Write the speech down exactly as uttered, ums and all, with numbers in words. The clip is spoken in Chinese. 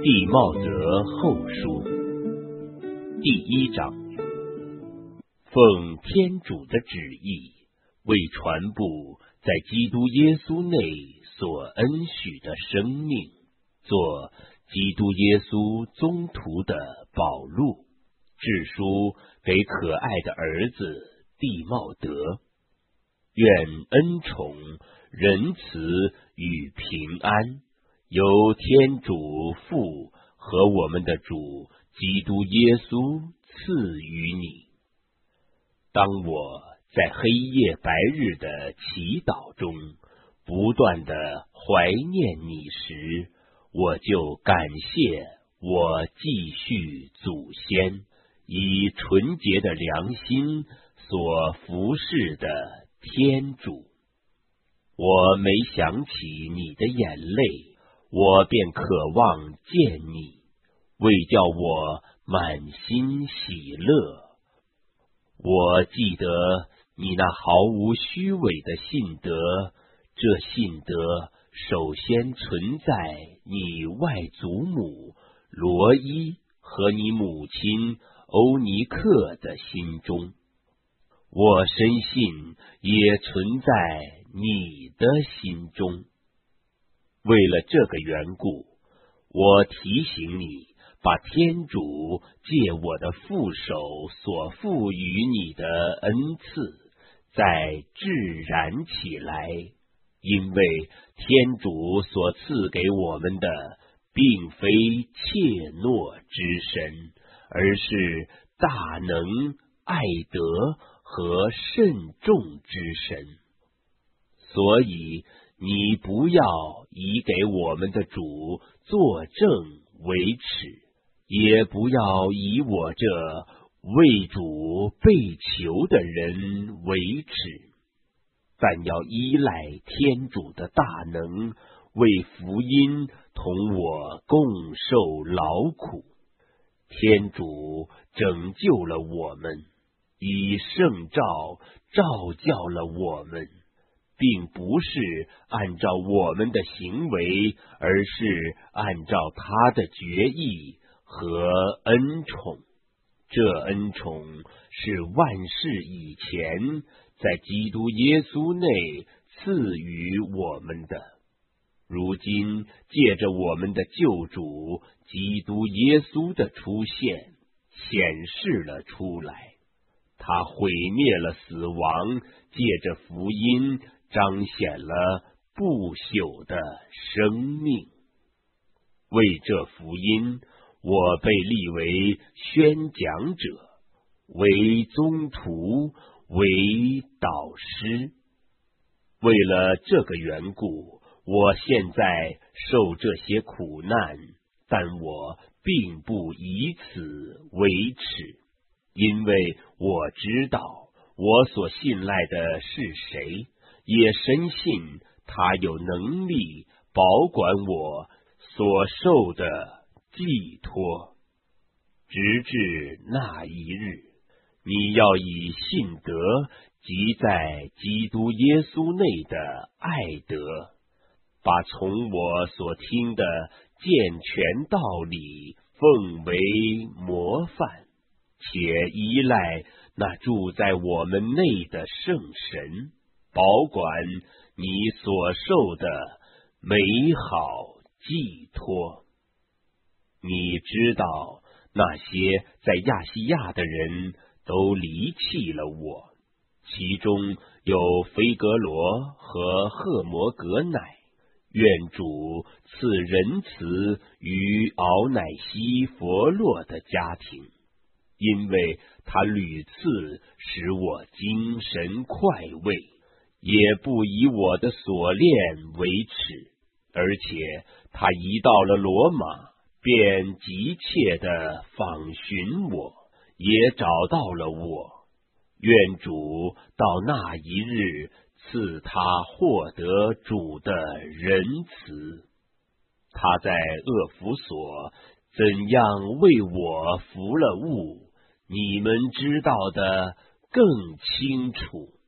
弟茂德后书第一章，奉天主的旨意，为传布在基督耶稣内所恩许的生命，做基督耶稣宗徒的保禄，致书给可爱的儿子弟茂德。愿恩宠、仁慈与平安由天主父和我们的主基督耶稣赐予你。当我在黑夜白日的祈祷中不断地怀念你时，我就感谢我继续祖先以纯洁的良心所服侍的天主。我每想起你的眼泪，我便渴望见你，为叫我满心喜乐。我记得你那毫无虚伪的信德，这信德首先存在你外祖母罗伊和你母亲欧尼克的心中，我深信也存在你的心中。为了这个缘故，我提醒你，把天主借我的副手所赋予你的恩赐再自然起来，因为天主所赐给我们的并非怯懦之神，而是大能、爱德和慎重之神。所以你不要以给我们的主作证为耻，也不要以我这为主被囚的人为耻，但要依赖天主的大能，为福音同我共受劳苦。天主拯救了我们，以圣召召教了我们，并不是按照我们的行为，而是按照他的决意和恩宠。这恩宠是万事以前在基督耶稣内赐予我们的，如今借着我们的救主基督耶稣的出现显示了出来。他毁灭了死亡，借着福音彰显了不朽的生命。为这福音，我被立为宣讲者，为宗徒，为导师。为了这个缘故，我现在受这些苦难，但我并不以此为耻，因为我知道我所信赖的是谁，也深信他有能力保管我所受的寄托。直至那一日，你要以信德及在基督耶稣内的爱德，把从我所听的健全道理奉为模范，且依赖那住在我们内的圣神，保管你所受的美好寄托。你知道那些在亚细亚的人都离弃了我，其中有菲格罗和赫摩格乃。愿主赐仁慈于敖乃西佛洛的家庭，因为他屡次使我精神快慰，也不以我的锁链为耻，而且他一到了罗马，便急切地访寻我，也找到了我。愿主到那一日赐他获得主的仁慈。他在厄弗所怎样为我服了务，你们知道的更清楚。